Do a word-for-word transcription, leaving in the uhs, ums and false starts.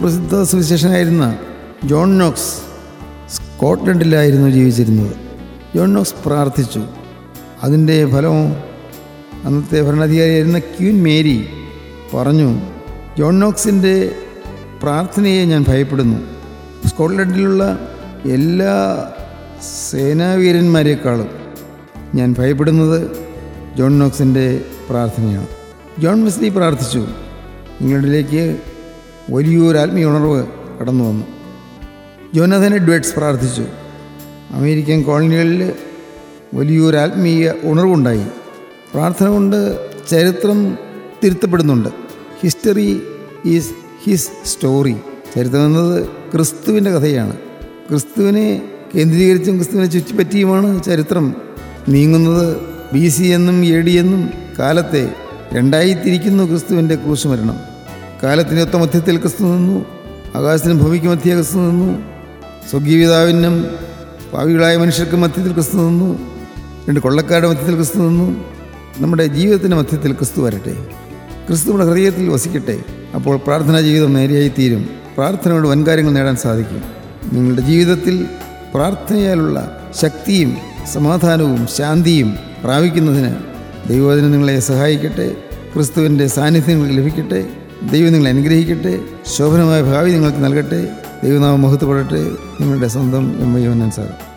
പ്രസിദ്ധ സുവിശേഷനായിരുന്ന John Knox സ്കോട്ട്ലൻഡിലായിരുന്നു ജീവിച്ചിരുന്നത്. John Knox പ്രാർത്ഥിച്ചു. അതിൻ്റെ ഫലവും അന്നത്തെ ഭരണാധികാരിയായിരുന്ന ക്വീൻ മേരി പറഞ്ഞു, ജോൺ നോക്സിൻ്റെ പ്രാർത്ഥനയെ ഞാൻ ഭയപ്പെടുന്നു. സ്കോട്ട്ലൻഡിലുള്ള എല്ലാ സേനാവീരന്മാരെക്കാളും ഞാൻ ഭയപ്പെടുന്നത് ജോൺ നോക്സിൻ്റെ പ്രാർത്ഥനയാണ്. ജോൺ വെസ്ലി പ്രാർത്ഥിച്ചു. നിങ്ങളിലേക്ക് വലിയൊരു ആത്മീയ ഉണർവ് കടന്നു വന്നു. ജോനാഥൻ എഡ്വേർഡ്സ് പ്രാർത്ഥിച്ചു. അമേരിക്കൻ കോളനികളിൽ വലിയൊരു ആത്മീയ ഉണർവുണ്ടായി. പ്രാർത്ഥന കൊണ്ട് ചരിത്രം തിരുത്തപ്പെടുന്നുണ്ട്. History is his story. ചരിത്രം എന്നത് ക്രിസ്തുവിൻ്റെ കഥയാണ്. ക്രിസ്തുവിനെ കേന്ദ്രീകരിച്ചും ക്രിസ്തുവിനെ ചുറ്റിപ്പറ്റിയുമാണ് ചരിത്രം നീങ്ങുന്നത്. ബി സി എന്നും എ ഡി എന്നും കാലത്തെ രണ്ടായി തിരിക്കുന്നു ക്രിസ്തുവിൻ്റെ ക്രൂശുമരണം. കാലത്തിനൊത്ത മധ്യത്തിൽ ക്രിസ്തു നിന്നു, ആകാശത്തിനും ഭൂമിക്ക് മധ്യേ ക്രിസ്തു നിന്നു, സ്വർഗീയപിതാവിനും പാവികളായ മനുഷ്യർക്ക് മധ്യത്തിൽ ക്രിസ്തു നിന്നു, രണ്ട് കൊള്ളക്കാരുടെ മധ്യത്തിൽ ക്രിസ്തു നിന്നു. നമ്മുടെ ജീവിതത്തിൻ്റെ മധ്യത്തിൽ ക്രിസ്തു വരട്ടെ. ക്രിസ്തു നമ്മുടെ ഹൃദയത്തിൽ വസിക്കട്ടെ. അപ്പോൾ പ്രാർത്ഥനാ ജീവിതം നേരെയായിത്തീരും. പ്രാർത്ഥനയോട് വൻകാര്യങ്ങൾ നേടാൻ സാധിക്കും. നിങ്ങളുടെ ജീവിതത്തിൽ പ്രാർത്ഥനയാലുള്ള ശക്തിയും സമാധാനവും ശാന്തിയും പ്രാപിക്കുന്നതിന് ദൈവവചനം നിങ്ങളെ സഹായിക്കട്ടെ. ക്രിസ്തുവിൻ്റെ സാന്നിധ്യം നിങ്ങൾക്ക് ലഭിക്കട്ടെ. ദൈവം നിങ്ങളെ അനുഗ്രഹിക്കട്ടെ. ശോഭനമായ ഭാവി നിങ്ങൾക്ക് നൽകട്ടെ. ദൈവനാമം മഹത്വപ്പെടട്ടെ. നിങ്ങളുടെ സ്വന്തം എം വൈ യോഹന്നാൻ സാർ.